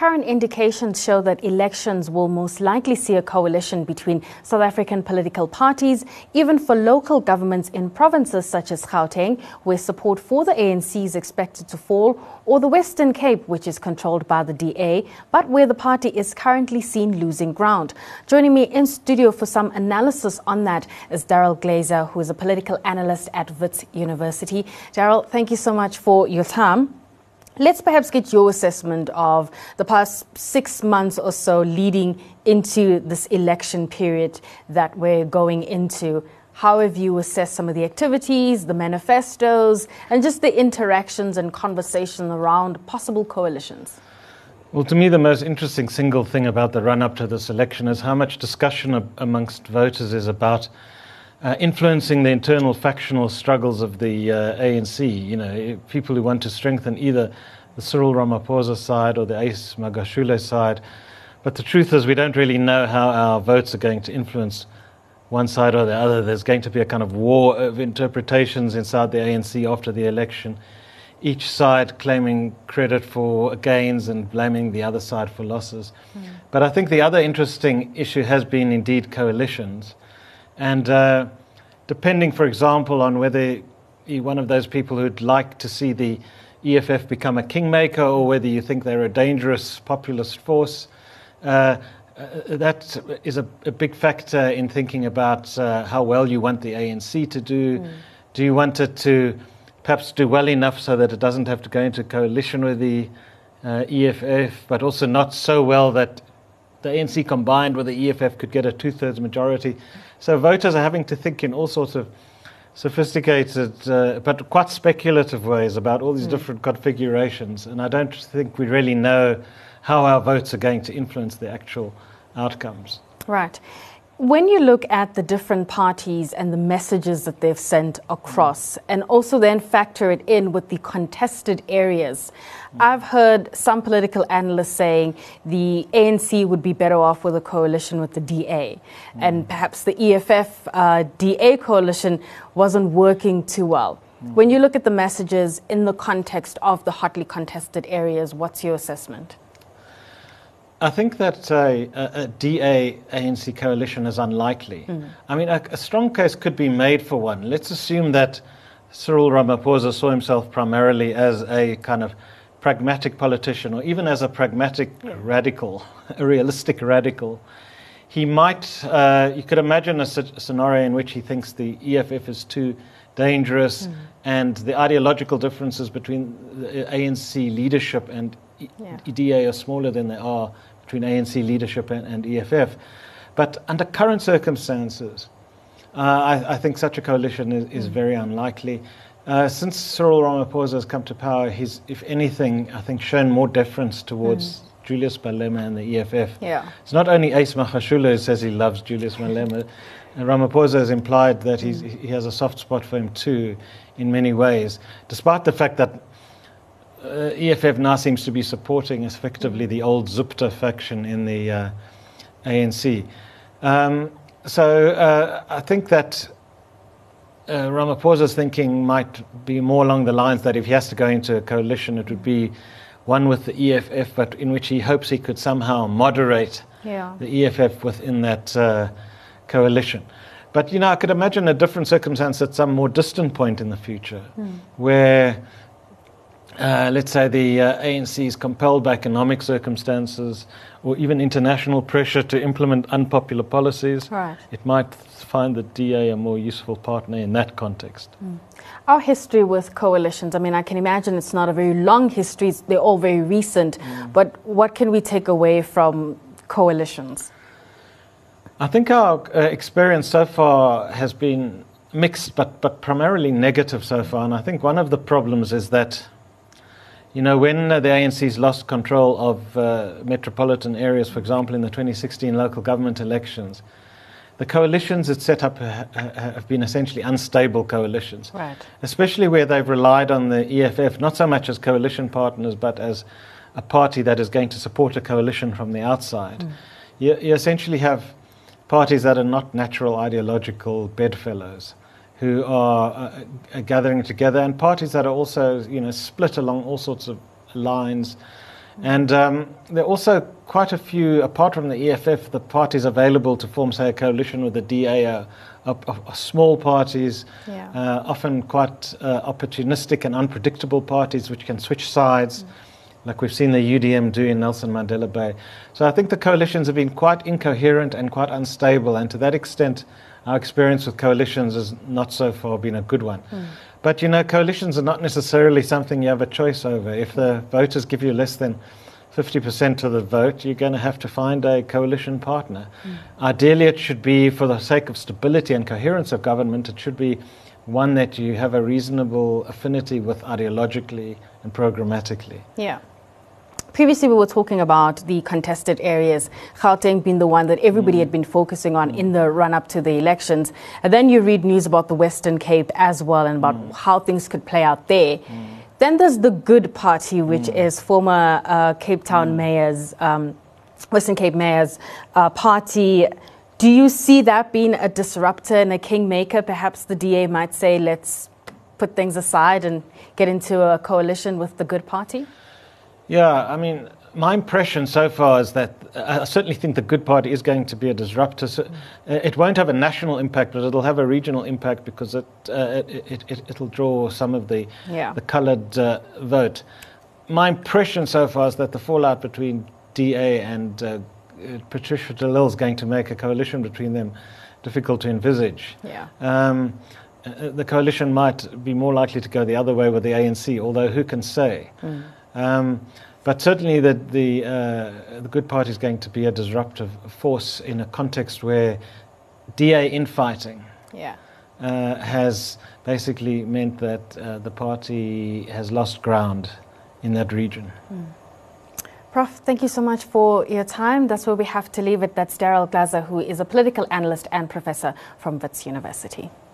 current indications show that elections will most likely see a coalition between South African political parties, even for local governments in provinces such as Gauteng, where support for the ANC is expected to fall, or the Western Cape, which is controlled by the DA, but where the party is currently seen losing ground. Joining me in studio for some analysis on that is Daryl Glazer, who is a political analyst at Wits University. Daryl, thank you so much for your time. Let's perhaps get your assessment of the past 6 months or so leading into this election period that we're going into. How have you assessed some of the activities, the manifestos, and just the interactions and conversation around possible coalitions? Well, to me, the most interesting single thing about the run-up to this election is how much discussion amongst voters is about influencing the internal factional struggles of the ANC. You know, people who want to strengthen either the Cyril Ramaphosa side or the Ace Magashule side. But the truth is we don't really know how our votes are going to influence one side or the other. There's going to be a kind of war of interpretations inside the ANC after the election, each side claiming credit for gains and blaming the other side for losses. But I think the other interesting issue has been indeed coalitions. And depending, for example, on whether you're one of those people who'd like to see the EFF become a kingmaker or whether you think they're a dangerous populist force, that is a big factor in thinking about how well you want the ANC to do. Do you want it to perhaps do well enough so that it doesn't have to go into coalition with the EFF, but also not so well that the ANC combined with the EFF could get a 2/3 majority? So voters are having to think in all sorts of sophisticated but quite speculative ways about all these different configurations. And I don't think we really know how our votes are going to influence the actual outcomes. Right. When you look at the different parties and the messages that they've sent across, and also then factor it in with the contested areas, I've heard some political analysts saying the ANC would be better off with a coalition with the DA, and perhaps the EFF DA coalition wasn't working too well. When you look at the messages in the context of the hotly contested areas, what's your assessment? I think that a DA-ANC coalition is unlikely. I mean, a strong case could be made for one. Let's assume that Cyril Ramaphosa saw himself primarily as a kind of pragmatic politician, or even as a pragmatic radical, a realistic radical. He might, you could imagine a scenario in which he thinks the EFF is too dangerous and the ideological differences between the ANC leadership and DA are smaller than they are between ANC leadership and EFF. But under current circumstances, I think such a coalition is very unlikely. Since Cyril Ramaphosa has come to power, he's, if anything, I think shown more deference towards Julius Malema and the EFF. It's not only Ace Magashule who says he loves Julius Malema. Ramaphosa has implied that he has a soft spot for him too, in many ways, despite the fact that EFF now seems to be supporting effectively the old Zupta faction in the ANC. So I think that Ramaphosa's thinking might be more along the lines that if he has to go into a coalition, it would be one with the EFF, but in which he hopes he could somehow moderate the EFF within that coalition. But, you know, I could imagine a different circumstance at some more distant point in the future, where let's say the ANC is compelled by economic circumstances or even international pressure to implement unpopular policies. It might find the DA a more useful partner in that context. Our history with coalitions, I mean, I can imagine it's not a very long history, they're all very recent, but what can we take away from coalitions? I think our experience so far has been mixed, but primarily negative so far. And I think one of the problems is that, you know, when the ANC's lost control of metropolitan areas, for example, in the 2016 local government elections, the coalitions it set up have been essentially unstable coalitions, especially where they've relied on the EFF, not so much as coalition partners, but as a party that is going to support a coalition from the outside. You essentially have parties that are not natural ideological bedfellows, who are gathering together, and parties that are also, you know, split along all sorts of lines, And there are also quite a few, apart from the EFF, the parties available to form, say, a coalition with the DA are small parties, often quite opportunistic and unpredictable parties which can switch sides, like we've seen the UDM do in Nelson Mandela Bay. So I think the coalitions have been quite incoherent and quite unstable, and to that extent, our experience with coalitions has not so far been a good one. But, coalitions are not necessarily something you have a choice over. If the voters give you less than 50% of the vote, you're going to have to find a coalition partner. Ideally, it should be, for the sake of stability and coherence of government, it should be one that you have a reasonable affinity with ideologically and programmatically. Yeah. Previously, we were talking about the contested areas, Gauteng being the one that everybody had been focusing on in the run-up to the elections. And then you read news about the Western Cape as well and about how things could play out there. Then there's the Good Party, which is former Cape Town Mayor's, Western Cape Mayor's party. Do you see that being a disruptor and a kingmaker? Perhaps the DA might say, let's put things aside and get into a coalition with the Good Party? Yeah, I mean, my impression so far is that I certainly think the Good Party is going to be a disruptor. So, it won't have a national impact, but it'll have a regional impact because it'll draw some of the coloured vote. My impression so far is that the fallout between DA and Patricia de Lille is going to make a coalition between them difficult to envisage. The coalition might be more likely to go the other way with the ANC, although who can say? But certainly the Good Party is going to be a disruptive force in a context where DA infighting has basically meant that the party has lost ground in that region. Prof, thank you so much for your time. That's where we have to leave it. That's Daryl Glaser, who is a political analyst and professor from Wits University.